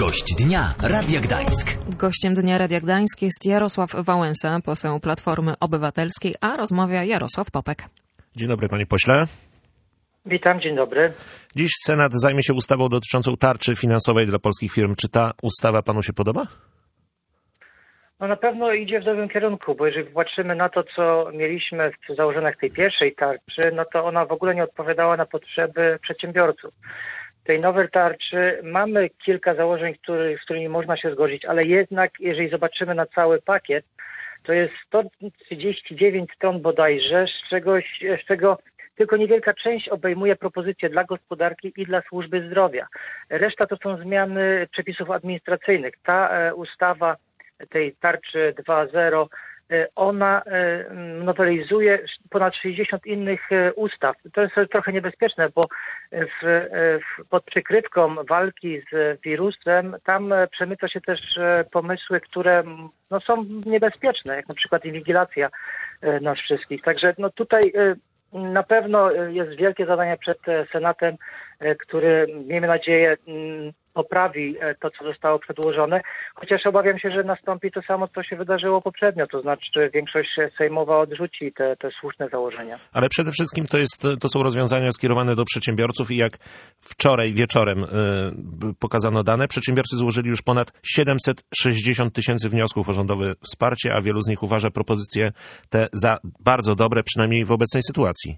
Gość dnia Radia Gdańsk. Gościem dnia Radia Gdańsk jest Jarosław Wałęsa, poseł Platformy Obywatelskiej, a rozmawia Jarosław Popek. Dzień dobry, panie pośle. Witam, dzień dobry. Dziś Senat zajmie się ustawą dotyczącą tarczy finansowej dla polskich firm. Czy ta ustawa panu się podoba? No na pewno idzie w dobrym kierunku, bo jeżeli patrzymy na to, co mieliśmy w założeniach tej pierwszej tarczy, no to ona w ogóle nie odpowiadała na potrzeby przedsiębiorców. W tej nowej tarczy mamy kilka założeń, z którymi można się zgodzić, ale jednak jeżeli zobaczymy na cały pakiet, to jest 139 stron bodajże, z czego tylko niewielka część obejmuje propozycje dla gospodarki i dla służby zdrowia. Reszta to są zmiany przepisów administracyjnych. Ta ustawa tej tarczy 2.0, ona nowelizuje ponad 60 innych ustaw. To jest trochę niebezpieczne, bo pod przykrywką walki z wirusem tam przemyca się też pomysły, które są niebezpieczne, jak na przykład inwigilacja nas wszystkich. Także tutaj na pewno jest wielkie zadanie przed Senatem, który, miejmy nadzieję, poprawi to, co zostało przedłożone, chociaż obawiam się, że nastąpi to samo, co się wydarzyło poprzednio, to znaczy większość sejmowa odrzuci te słuszne założenia. Ale przede wszystkim to są rozwiązania skierowane do przedsiębiorców i jak wczoraj wieczorem pokazano dane, przedsiębiorcy złożyli już ponad 760 tysięcy wniosków o rządowe wsparcie, a wielu z nich uważa propozycje te za bardzo dobre, przynajmniej w obecnej sytuacji.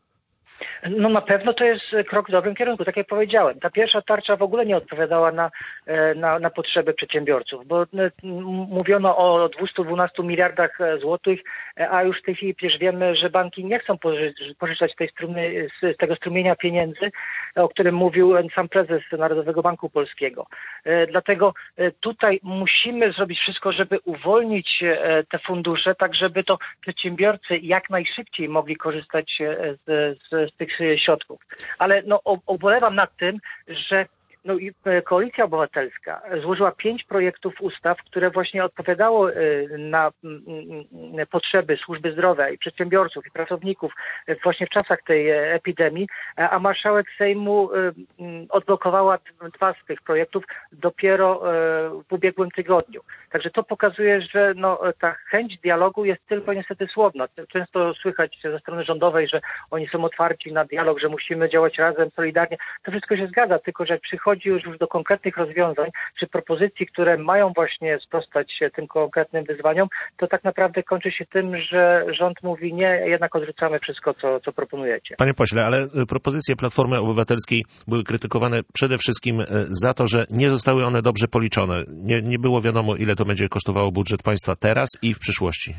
No na pewno to jest krok w dobrym kierunku, tak jak powiedziałem. Ta pierwsza tarcza w ogóle nie odpowiadała na potrzeby przedsiębiorców, bo mówiono o 212 miliardach złotych, a już w tej chwili przecież wiemy, że banki nie chcą pożyczać z tego strumienia pieniędzy, o którym mówił sam prezes Narodowego Banku Polskiego. Dlatego tutaj musimy zrobić wszystko, żeby uwolnić te fundusze, tak żeby to przedsiębiorcy jak najszybciej mogli korzystać z tych środków. Ale ubolewam nad tym, że Koalicja Obywatelska złożyła 5 projektów ustaw, które właśnie odpowiadało na potrzeby służby zdrowia i przedsiębiorców i pracowników właśnie w czasach tej epidemii, a marszałek Sejmu odblokowała 2 z tych projektów dopiero w ubiegłym tygodniu. Także to pokazuje, że ta chęć dialogu jest tylko niestety słowna. Często słychać ze strony rządowej, że oni są otwarci na dialog, że musimy działać razem, solidarnie. To wszystko się zgadza, tylko że przychodzi już do konkretnych rozwiązań, czy propozycji, które mają właśnie sprostać tym konkretnym wyzwaniom, to tak naprawdę kończy się tym, że rząd mówi nie, jednak odrzucamy wszystko, co proponujecie. Panie pośle, ale propozycje Platformy Obywatelskiej były krytykowane przede wszystkim za to, że nie zostały one dobrze policzone. Nie było wiadomo, ile to będzie kosztowało budżet państwa teraz i w przyszłości.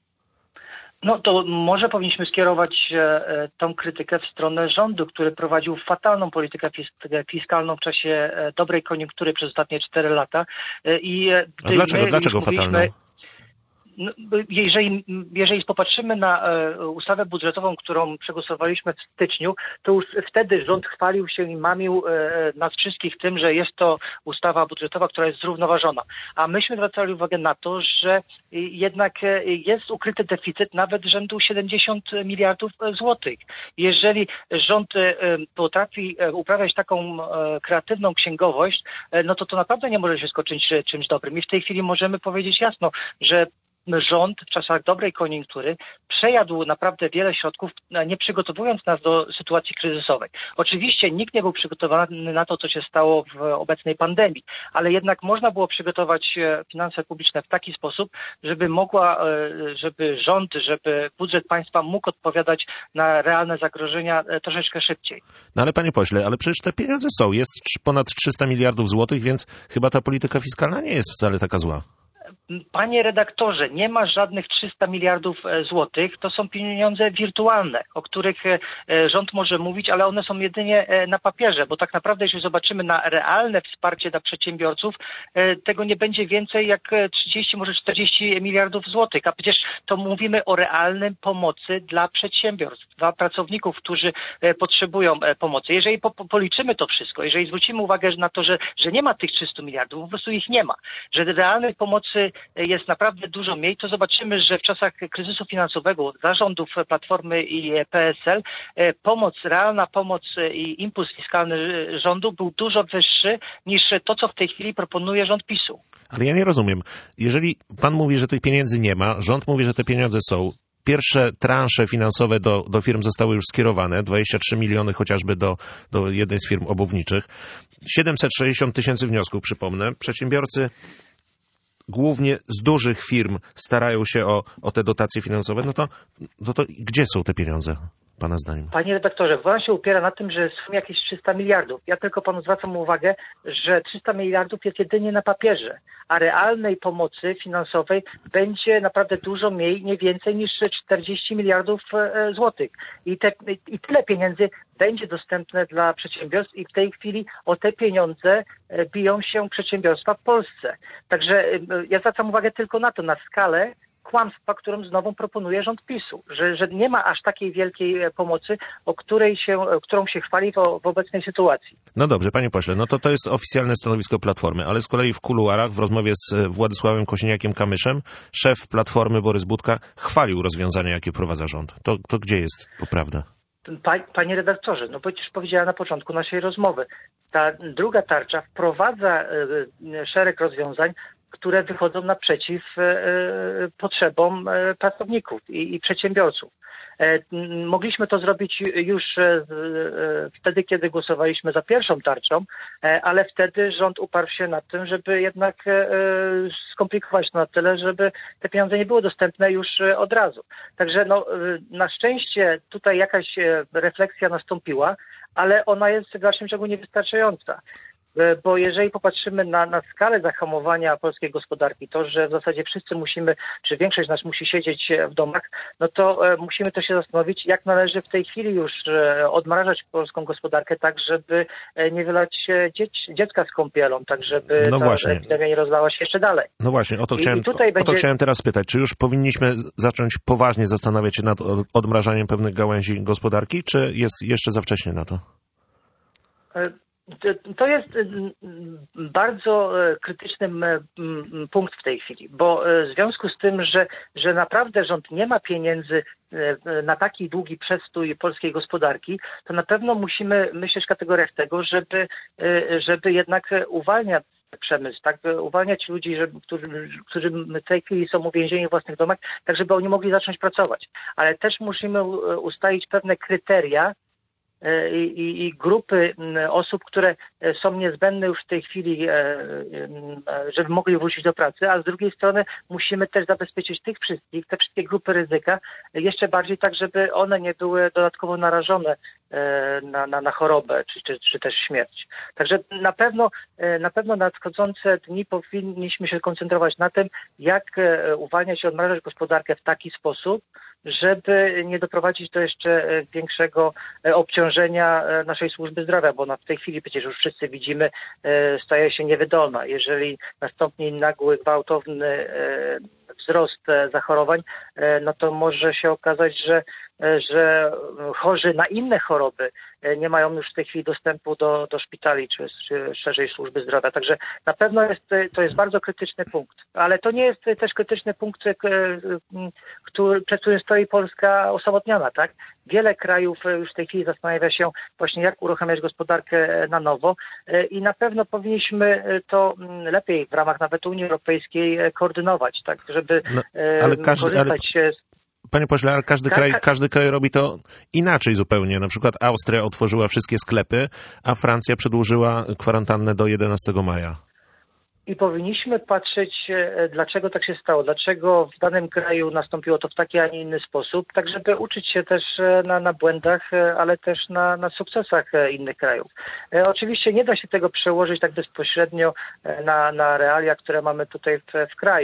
To może powinniśmy skierować tą krytykę w stronę rządu, który prowadził fatalną politykę fiskalną w czasie dobrej koniunktury przez ostatnie 4 lata. A dlaczego fatalną? Jeżeli popatrzymy na ustawę budżetową, którą przegłosowaliśmy w styczniu, to już wtedy rząd chwalił się i mamił nas wszystkich tym, że jest to ustawa budżetowa, która jest zrównoważona. A myśmy zwracali uwagę na to, że jednak jest ukryty deficyt nawet rzędu 70 miliardów złotych. Jeżeli rząd potrafi uprawiać taką kreatywną księgowość, to naprawdę nie może się skończyć czymś dobrym. I w tej chwili możemy powiedzieć jasno, że rząd w czasach dobrej koniunktury przejadł naprawdę wiele środków, nie przygotowując nas do sytuacji kryzysowej. Oczywiście nikt nie był przygotowany na to, co się stało w obecnej pandemii, ale jednak można było przygotować finanse publiczne w taki sposób, żeby rząd, żeby budżet państwa mógł odpowiadać na realne zagrożenia troszeczkę szybciej. Ale panie pośle, przecież te pieniądze są. Jest ponad 300 miliardów złotych, więc chyba ta polityka fiskalna nie jest wcale taka zła. Panie redaktorze, nie ma żadnych 300 miliardów złotych. To są pieniądze wirtualne, o których rząd może mówić, ale one są jedynie na papierze, bo tak naprawdę jeśli zobaczymy na realne wsparcie dla przedsiębiorców, tego nie będzie więcej jak 30, może 40 miliardów złotych. A przecież to mówimy o realnej pomocy dla przedsiębiorstw, dla pracowników, którzy potrzebują pomocy. Jeżeli policzymy to wszystko, jeżeli zwrócimy uwagę na to, że nie ma tych 300 miliardów, po prostu ich nie ma, że realnej pomocy jest naprawdę dużo mniej, to zobaczymy, że w czasach kryzysu finansowego zarządów Platformy i PSL realna pomoc i impuls fiskalny rządu był dużo wyższy niż to, co w tej chwili proponuje rząd PiS-u. Ale ja nie rozumiem. Jeżeli pan mówi, że tych pieniędzy nie ma, rząd mówi, że te pieniądze są. Pierwsze transze finansowe do firm zostały już skierowane, 23 miliony chociażby do jednej z firm obuwniczych. 760 tysięcy wniosków, przypomnę. Przedsiębiorcy głównie z dużych firm starają się o te dotacje finansowe. No to gdzie są te pieniądze, pana zdaniem? Panie redaktorze, władza się upiera na tym, że są jakieś 300 miliardów. Ja tylko panu zwracam uwagę, że 300 miliardów jest jedynie na papierze, a realnej pomocy finansowej będzie naprawdę dużo mniej, nie więcej niż 40 miliardów złotych. I tyle pieniędzy będzie dostępne dla przedsiębiorstw i w tej chwili o te pieniądze biją się przedsiębiorstwa w Polsce. Także ja zwracam uwagę tylko na to, na skalę kłamstwa, którą znowu proponuje rząd PiS-u, że nie ma aż takiej wielkiej pomocy, którą się chwali w obecnej sytuacji. No dobrze, panie pośle, no to jest oficjalne stanowisko Platformy, ale z kolei w kuluarach, w rozmowie z Władysławem Kosiniakiem-Kamyszem, szef Platformy Borys Budka chwalił rozwiązania, jakie prowadza rząd. To gdzie jest poprawda? Panie redaktorze, no przecież powiedziałem na początku naszej rozmowy, ta druga tarcza wprowadza szereg rozwiązań, które wychodzą naprzeciw potrzebom pracowników i przedsiębiorców. Mogliśmy to zrobić już wtedy, kiedy głosowaliśmy za pierwszą tarczą, ale wtedy rząd uparł się na tym, żeby jednak skomplikować to na tyle, żeby te pieniądze nie były dostępne już od razu. Także na szczęście tutaj jakaś refleksja nastąpiła, ale ona jest w dalszym ciągu niewystarczająca. Bo jeżeli popatrzymy na skalę zahamowania polskiej gospodarki, to, że w zasadzie wszyscy czy większość nas musi siedzieć w domach, no to musimy też się zastanowić, jak należy w tej chwili już odmrażać polską gospodarkę tak, żeby nie wylać dziecka z kąpielą, tak żeby ta epidemia nie rozlała się jeszcze dalej. No właśnie, o to chciałem teraz spytać. Czy już powinniśmy zacząć poważnie zastanawiać się nad odmrażaniem pewnych gałęzi gospodarki, czy jest jeszcze za wcześnie na to? To jest bardzo krytyczny punkt w tej chwili, bo w związku z tym, że naprawdę rząd nie ma pieniędzy na taki długi przestój polskiej gospodarki, to na pewno musimy myśleć w kategoriach tego, żeby jednak uwalniać przemysł, tak, uwalniać ludzi, którzy w tej chwili są uwięzieni w własnych domach, tak żeby oni mogli zacząć pracować. Ale też musimy ustalić pewne kryteria, i grupy osób, które są niezbędne już w tej chwili, żeby mogli wrócić do pracy, a z drugiej strony musimy też zabezpieczyć te wszystkie grupy ryzyka jeszcze bardziej tak, żeby one nie były dodatkowo narażone na chorobę czy też śmierć. Także na pewno nadchodzące dni powinniśmy się koncentrować na tym, jak uwalniać i odmrażać gospodarkę w taki sposób, żeby nie doprowadzić do jeszcze większego obciążenia naszej służby zdrowia, bo ona w tej chwili przecież już wszyscy widzimy, staje się niewydolna. Jeżeli nastąpi nagły, gwałtowny wzrost zachorowań, no to może się okazać, że chorzy na inne choroby nie mają już w tej chwili dostępu do szpitali czy szerzej służby zdrowia. Także na pewno to jest bardzo krytyczny punkt. Ale to nie jest też krytyczny punkt, przed którym stoi Polska osamotniona, tak? Wiele krajów już w tej chwili zastanawia się właśnie, jak uruchamiać gospodarkę na nowo i na pewno powinniśmy to lepiej w ramach nawet Unii Europejskiej koordynować, tak, żeby korzystać z... Panie pośle, ale każdy kraj robi to inaczej zupełnie. Na przykład Austria otworzyła wszystkie sklepy, a Francja przedłużyła kwarantannę do 11 maja. I powinniśmy patrzeć, dlaczego tak się stało, dlaczego w danym kraju nastąpiło to w taki, a nie inny sposób, tak żeby uczyć się też na błędach, ale też na sukcesach innych krajów. Oczywiście nie da się tego przełożyć tak bezpośrednio na realia, które mamy tutaj w kraju,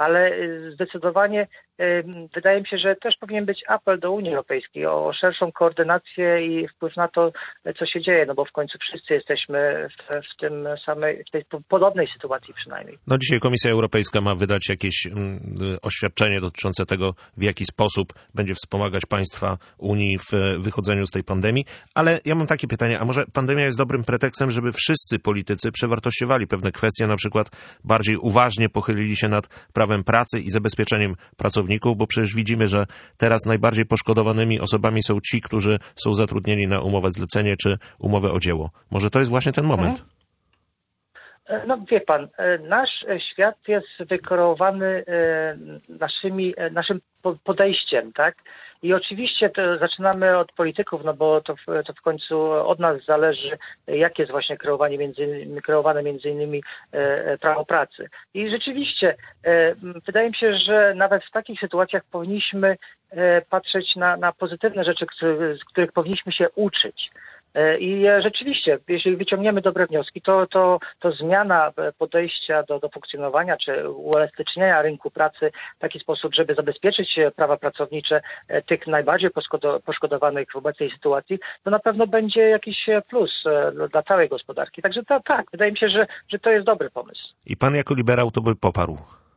ale zdecydowanie wydaje mi się, że też powinien być apel do Unii Europejskiej o szerszą koordynację i wpływ na to, co się dzieje, no bo w końcu wszyscy jesteśmy w tej podobnej sytuacji przynajmniej. No dzisiaj Komisja Europejska ma wydać jakieś oświadczenie dotyczące tego, w jaki sposób będzie wspomagać państwa Unii w wychodzeniu z tej pandemii, ale ja mam takie pytanie, a może pandemia jest dobrym pretekstem, żeby wszyscy politycy przewartościowali pewne kwestie, na przykład bardziej uważnie pochylili się nad prawem pracy i zabezpieczeniem pracowników, bo przecież widzimy, że teraz najbardziej poszkodowanymi osobami są ci, którzy są zatrudnieni na umowę zlecenie czy umowę o dzieło. Może to jest właśnie ten moment? No wie pan, nasz świat jest wykreowany naszym podejściem, tak? I oczywiście to zaczynamy od polityków, no bo to w końcu od nas zależy, jak jest właśnie kreowane między innymi prawo pracy. I rzeczywiście wydaje mi się, że nawet w takich sytuacjach powinniśmy patrzeć na pozytywne rzeczy, z których powinniśmy się uczyć. I rzeczywiście, jeśli wyciągniemy dobre wnioski, to zmiana podejścia do funkcjonowania czy uelastycznienia rynku pracy w taki sposób, żeby zabezpieczyć prawa pracownicze tych najbardziej poszkodowanych w obecnej sytuacji, to na pewno będzie jakiś plus dla całej gospodarki. Także tak, wydaje mi się, że to jest dobry pomysł. I pan jako liberał to by poparł?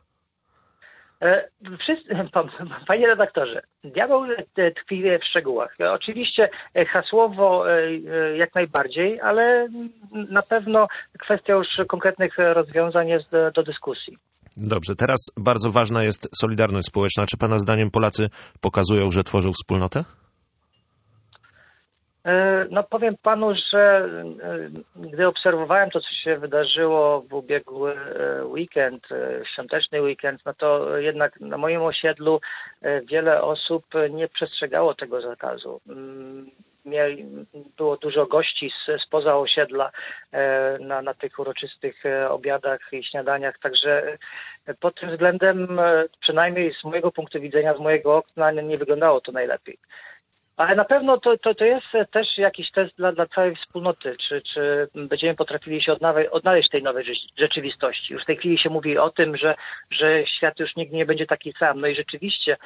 Panie redaktorze, diabeł tkwi w szczegółach. Oczywiście hasłowo jak najbardziej, ale na pewno kwestia już konkretnych rozwiązań jest do dyskusji. Dobrze, teraz bardzo ważna jest solidarność społeczna. Czy pana zdaniem Polacy pokazują, że tworzą wspólnotę? No powiem panu, że gdy obserwowałem to, co się wydarzyło w ubiegły weekend, świąteczny weekend, no to jednak na moim osiedlu wiele osób nie przestrzegało tego zakazu. Było dużo gości spoza osiedla na tych uroczystych obiadach i śniadaniach, także pod tym względem, przynajmniej z mojego punktu widzenia, z mojego okna, nie wyglądało to najlepiej. Ale na pewno to jest też jakiś test dla całej wspólnoty, czy będziemy potrafili się odnaleźć w tej nowej rzeczywistości. Już w tej chwili się mówi o tym, że świat już nigdy nie będzie taki sam. No i rzeczywiście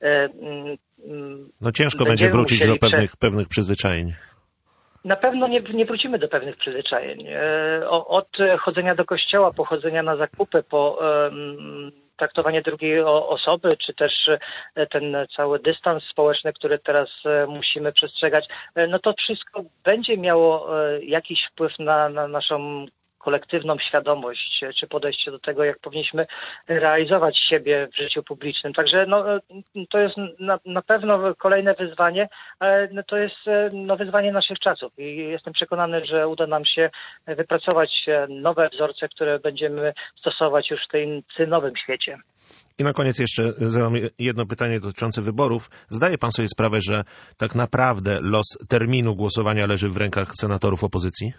no ciężko będzie wrócić do pewnych przyzwyczajeń. Na pewno nie wrócimy do pewnych przyzwyczajeń. Od chodzenia do kościoła, po chodzenia na zakupy, po traktowanie drugiej osoby, czy też ten cały dystans społeczny, który teraz musimy przestrzegać, no to wszystko będzie miało jakiś wpływ na naszą kolektywną świadomość, czy podejście do tego, jak powinniśmy realizować siebie w życiu publicznym. Także to jest na pewno kolejne wyzwanie, ale to jest wyzwanie naszych czasów i jestem przekonany, że uda nam się wypracować nowe wzorce, które będziemy stosować już w tym nowym świecie. I na koniec jeszcze zadam jedno pytanie dotyczące wyborów. Zdaje pan sobie sprawę, że tak naprawdę los terminu głosowania leży w rękach senatorów opozycji?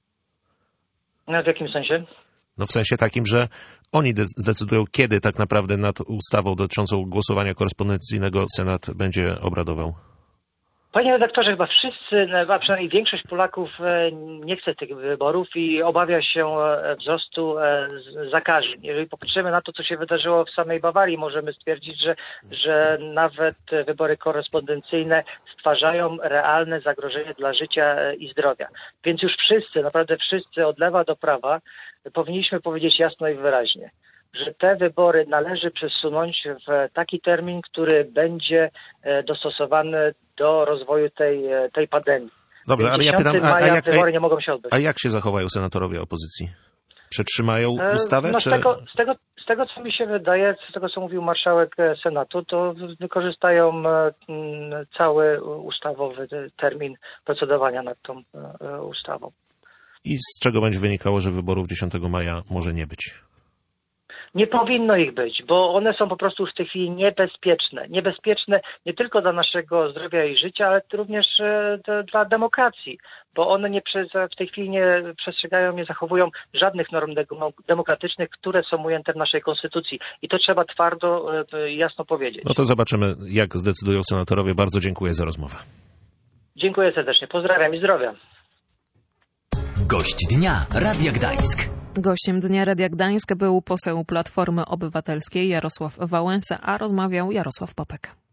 W jakim sensie? No w sensie takim, że oni zdecydują, kiedy tak naprawdę nad ustawą dotyczącą głosowania korespondencyjnego Senat będzie obradował. Panie redaktorze, chyba wszyscy, a przynajmniej większość Polaków nie chce tych wyborów i obawia się wzrostu zakażeń. Jeżeli popatrzymy na to, co się wydarzyło w samej Bawarii, możemy stwierdzić, że nawet wybory korespondencyjne stwarzają realne zagrożenie dla życia i zdrowia. Więc już wszyscy, naprawdę wszyscy od lewa do prawa powinniśmy powiedzieć jasno i wyraźnie, że te wybory należy przesunąć w taki termin, który będzie dostosowany do rozwoju tej pandemii. Dobrze, ale ja pytam, wybory nie mogą się odbyć. A jak się zachowają senatorowie opozycji? Przetrzymają ustawę? No, z tego, co mi się wydaje, z tego, co mówił marszałek Senatu, to wykorzystają cały ustawowy termin procedowania nad tą ustawą. I z czego będzie wynikało, że wyborów 10 maja może nie być? Nie powinno ich być, bo one są po prostu już w tej chwili niebezpieczne. Niebezpieczne nie tylko dla naszego zdrowia i życia, ale również dla demokracji, bo one w tej chwili nie przestrzegają, nie zachowują żadnych norm demokratycznych, które są ujęte w naszej konstytucji. I to trzeba twardo, jasno powiedzieć. No to zobaczymy, jak zdecydują senatorowie. Bardzo dziękuję za rozmowę. Dziękuję serdecznie. Pozdrawiam i zdrowia. Gość dnia Radia Gdańsk. Gościem Dnia Radia Gdańsk był poseł Platformy Obywatelskiej Jarosław Wałęsa, a rozmawiał Jarosław Popek.